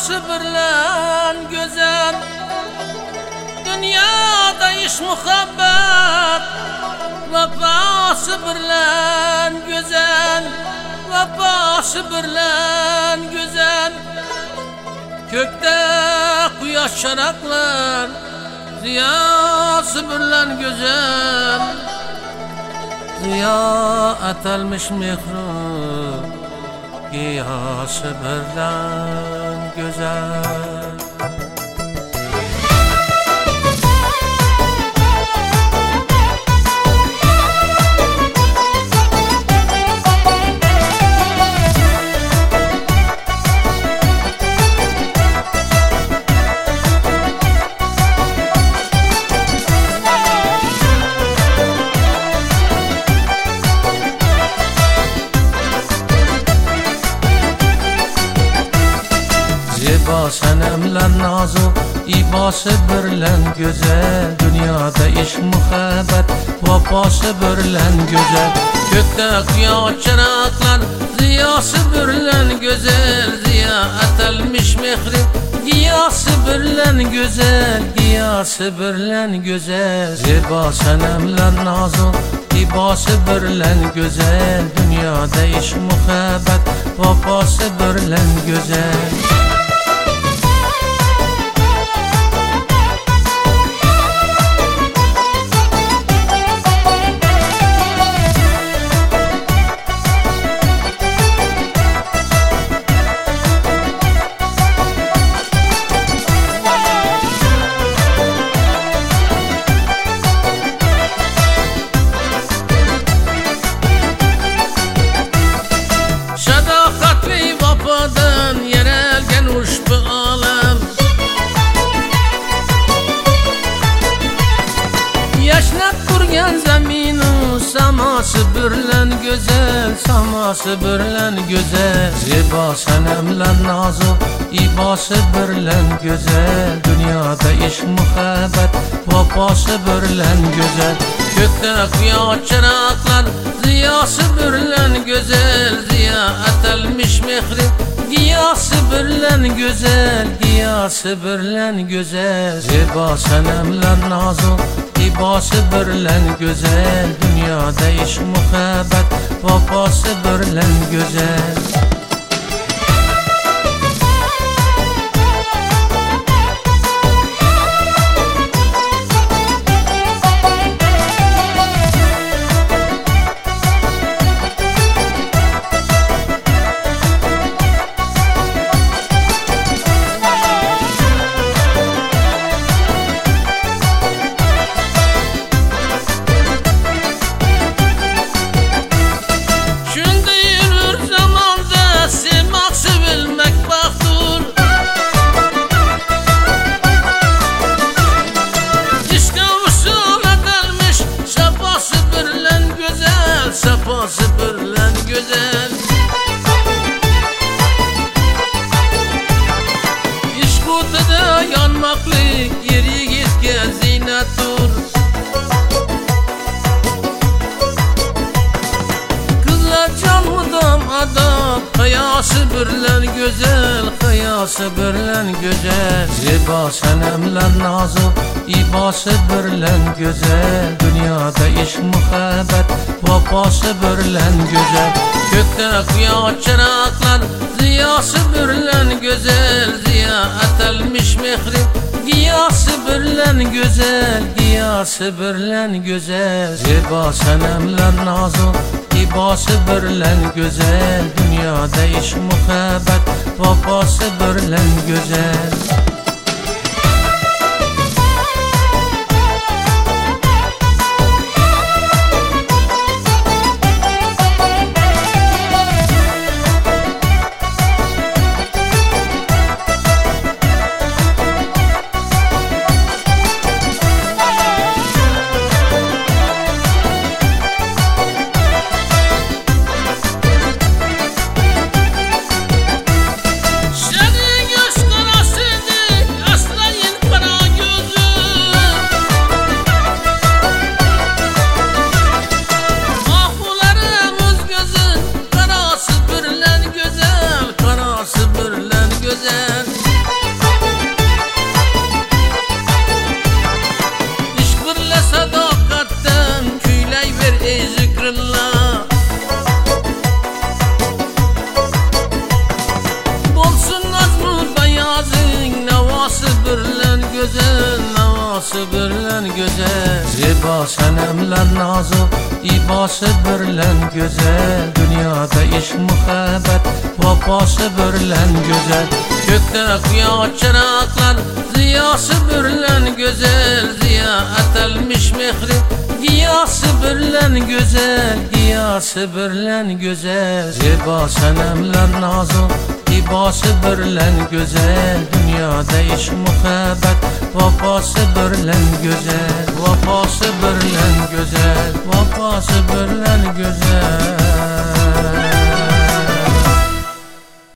Vefası birlen güzel, dünyada iş muhabbet. Vefası birlen güzel, vefası birlen güzel. Kökte kuyaş çanaklar, ziyası birlen güzel. Ziya etelmiş mihru, giyası birlen güzel. Zeba senemler nazu, ibası birlen güzel. Dünyada iş muhabbet, vefası birlen güzel. Gökte kıya çıraklar, ziyası birlen güzel. Ziya etelmiş mihri, giyası birlen güzel. Giyası birlen güzel. Zeba senemler nazu, ibası birlen güzel. Dünyada iş muhabbet, vefası birlen güzel. Yaşnab turgan zaminu, saması birlen güzel. Saması birlen güzel. Zeba senemler nazu, ibası birlen güzel. Dünyada iş muhabbet, vefası birlen güzel. Gökte kıya çıraklar, ziyası birlen güzel. Ziya etelmiş mihri, giyası birlen güzel. Giyası birlen güzel. Zeba senemler nazu, ibası birlen güzel. Dünyada iş muhabbet, vefası birlen güzel. Safası birlen güzel. İş kutuda yanmaklık, yeri gitken zinat dur. Kızlar canlıdan adam, hayası birlen güzel. Hayası birlen güzel. Zeba senemler nazu, ibası birlen güzel. Dünyada iş muhabbet, vefası birlen güzel. Gökte kıya çıraklar, ziyası birlen güzel. Ziya etelmiş mihri, giyası birlen güzel. Giyası birlen güzel. Zeba senemler nazu, ibası birlen güzel. Dünyada iş muhabbet, vefası birlen güzel. Senin göz karasıdır Zeba senemler nazı İbası birlen güzel. Dünyada iş muhabbet vefası birlen güzel. Gökte kıya çıraklar ziyası birlen güzel. Ziya etelmiş mehri giyası birlen güzel. Giyası birlen güzel. Zeba senemler nazı İbası birlen güzel. Dünyada iş muhabbet vefası birlen güzel. Vefası birlen güzel. Vefası birlen güzel.